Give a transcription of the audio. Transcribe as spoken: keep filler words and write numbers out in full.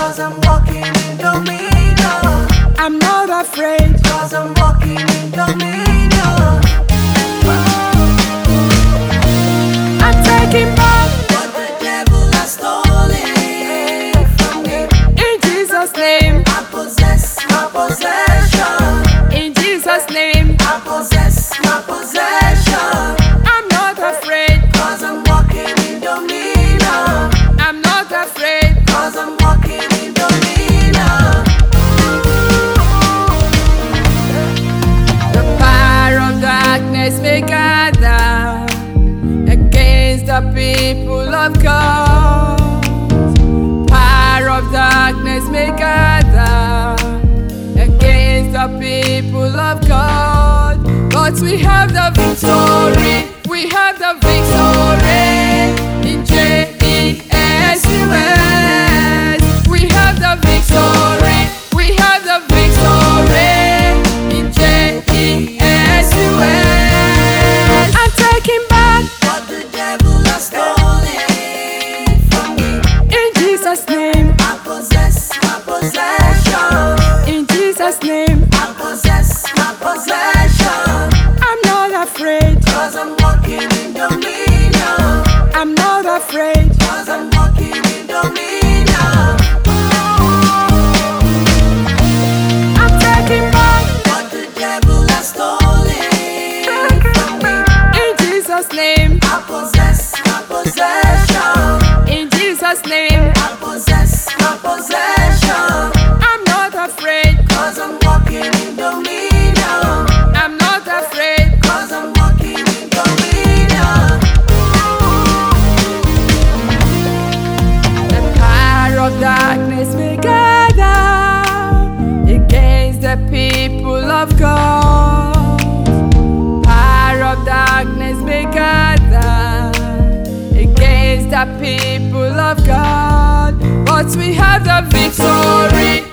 'cause I'm walking in dominion. I'm not afraid, 'Cause I'm walking in dominion. I'm taking back What the devil has stolen from me. in Jesus' name, I possess my possession. in Jesus' name. I possess my possession. I'm not afraid, 'Cause I'm walking in dominion. I'm not afraid. 'Cause I'm walking in dominion. The power of darkness may gather against the people of God. Power of darkness may gather against the people of God. But we have the victory, we have the victory in J E S U S. We have the victory, we have the victory in J E S U S. I'm taking back What the devil has stolen from me. in Jesus' name, I possess my possession. in Jesus' name. I possess my possession. I'm not afraid, 'Cause I'm walking in dominion. I'm not afraid. 'Cause I'm walking in dominion. I'm taking back What the devil has stolen from me. in Jesus' name, I possess my possession. in Jesus' name. I possess my possession. I'm not afraid, 'Cause I'm walking in dominion. I'm not afraid. 'Cause I'm walking in dominion. The power of darkness may gather against the people of God. Power of darkness may gather against the people of God. But we have the victory,